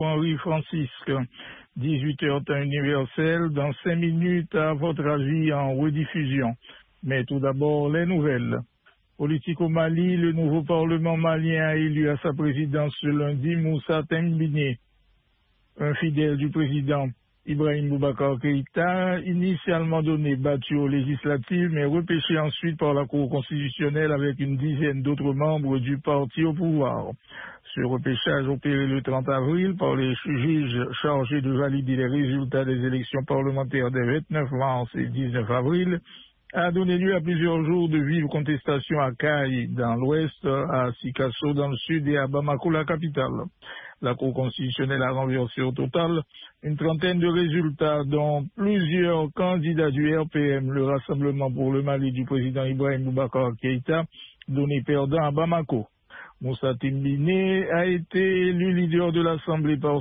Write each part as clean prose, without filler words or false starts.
Henri Francisque, 18h temps universel, dans 5 minutes à votre avis en rediffusion. Mais tout d'abord, les nouvelles. Politique au Mali, le nouveau Parlement malien a élu à sa présidence ce lundi Moussa Tembini, un fidèle du président Ibrahim Boubacar Keïta, initialement donné battu aux législatives, mais repêché ensuite par la Cour constitutionnelle avec une dizaine d'autres membres du parti au pouvoir. Ce repêchage opéré le 30 avril par les juges chargés de valider les résultats des élections parlementaires des 29 mars et 19 avril a donné lieu à plusieurs jours de vives contestations à Kaï dans l'ouest, à Sikasso dans le sud et à Bamako, la capitale. La Cour constitutionnelle a renversé au total une trentaine de résultats, dont plusieurs candidats du RPM, le Rassemblement pour le Mali du président Ibrahim Boubacar Keïta, donné perdant à Bamako. Moussa Tembini a été élu leader de l'Assemblée par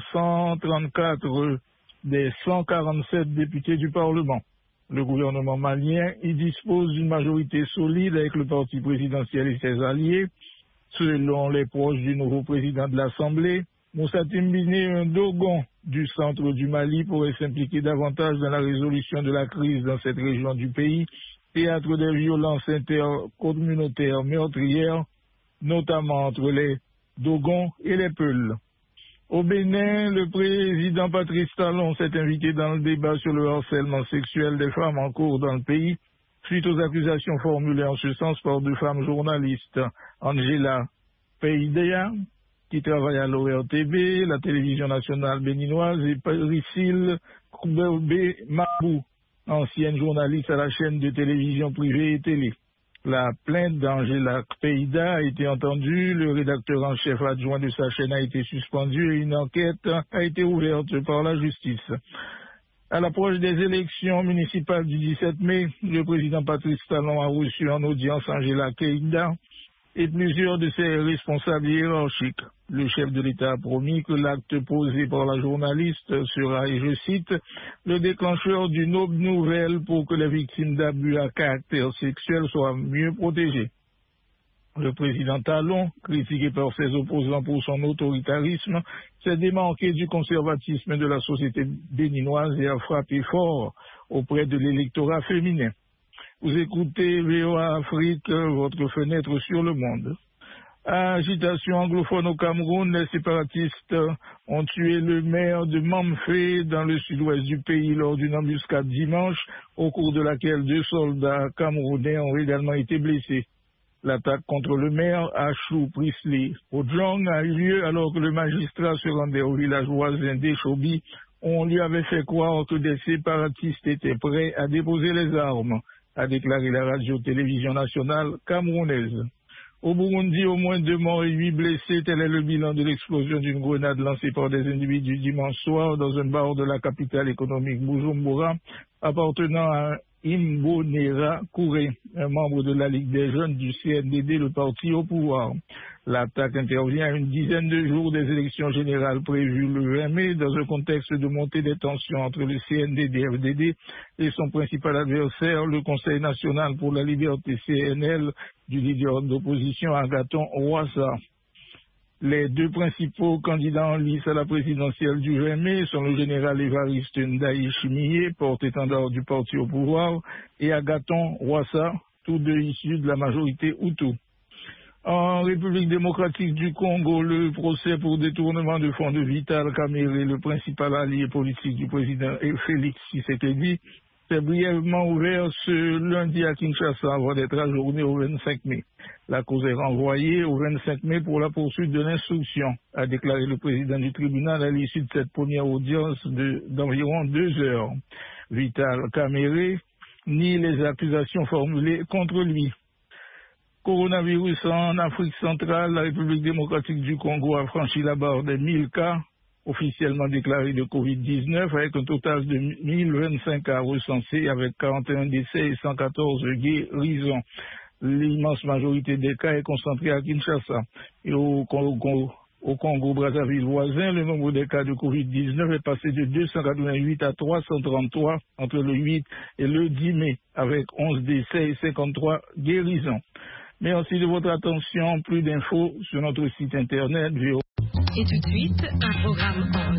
134 des 147 députés du Parlement. Le gouvernement malien y dispose d'une majorité solide avec le parti présidentiel et ses alliés. Selon les proches du nouveau président de l'Assemblée, Moussa Tembini, un Dogon du centre du Mali, pourrait s'impliquer davantage dans la résolution de la crise dans cette région du pays, théâtre des violences intercommunautaires meurtrières, notamment entre les Dogons et les Peuls. Au Bénin, le président Patrice Talon s'est invité dans le débat sur le harcèlement sexuel des femmes en cours dans le pays, suite aux accusations formulées en ce sens par deux femmes journalistes, Angela Peidea, qui travaille à l'ORTB, la télévision nationale béninoise, et Priscille Koubebe Mabou, ancienne journaliste à la chaîne de télévision privée et télé. La plainte d'Angela Peida a été entendue, le rédacteur en chef adjoint de sa chaîne a été suspendu et une enquête a été ouverte par la justice. À l'approche des élections municipales du 17 mai, le président Patrice Talon a reçu en audience Angela Peida et plusieurs de ses responsables hiérarchiques. Le chef de l'État a promis que l'acte posé par la journaliste sera, et je cite, le déclencheur d'une aube nouvelle pour que les victimes d'abus à caractère sexuel soient mieux protégées. Le président Talon, critiqué par ses opposants pour son autoritarisme, s'est démarqué du conservatisme de la société béninoise et a frappé fort auprès de l'électorat féminin. Vous écoutez VOA Afrique, votre fenêtre sur le monde. Agitation anglophone au Cameroun, les séparatistes ont tué le maire de Mamfé dans le sud-ouest du pays lors d'une embuscade dimanche, au cours de laquelle 2 soldats camerounais ont également été blessés. L'attaque contre le maire, Achou Prisley Ojong, a eu lieu alors que le magistrat se rendait au village voisin d'Echobi. On lui avait fait croire que des séparatistes étaient prêts à déposer les armes, a déclaré la radio-télévision nationale camerounaise. Au Burundi, au moins 2 morts et 8 blessés, tel est le bilan de l'explosion d'une grenade lancée par des individus dimanche soir dans un bar de la capitale économique Bujumbura, appartenant à Imbonera Kouré, un membre de la Ligue des jeunes du CNDD, le parti au pouvoir. L'attaque intervient à une dizaine de jours des élections générales prévues le 20 mai dans un contexte de montée des tensions entre le CNDD-FDD et son principal adversaire, le Conseil national pour la liberté CNL du leader d'opposition Agathon Rwasa. Les 2 principaux candidats en lice à la présidentielle du 20 mai sont le général Évariste Ndaye Chimiye, porte-étendard du parti au pouvoir, et Agathon Rwasa, tous 2 issus de la majorité Hutu. En République démocratique du Congo, le procès pour détournement de fonds de Vital Kamerhe, le principal allié politique du président Félix Tshisekedi, s'est brièvement ouvert ce lundi à Kinshasa avant d'être ajourné au 25 mai. La cause est renvoyée au 25 mai pour la poursuite de l'instruction, a déclaré le président du tribunal à l'issue de cette première audience d'environ 2 heures. Vital Kamerhe nie les accusations formulées contre lui. Coronavirus en Afrique centrale, la République démocratique du Congo a franchi la barre des 1000 cas officiellement déclarés de Covid-19 avec un total de 1025 cas recensés avec 41 décès et 114 guérisons. L'immense majorité des cas est concentrée à Kinshasa. Et au Congo-Brazzaville voisin, le nombre des cas de Covid-19 est passé de 288 à 333 entre le 8 et le 10 mai, avec 11 décès et 53 guérisons. Merci de votre attention. Plus d'infos sur notre site internet. Et tout de suite, un programme en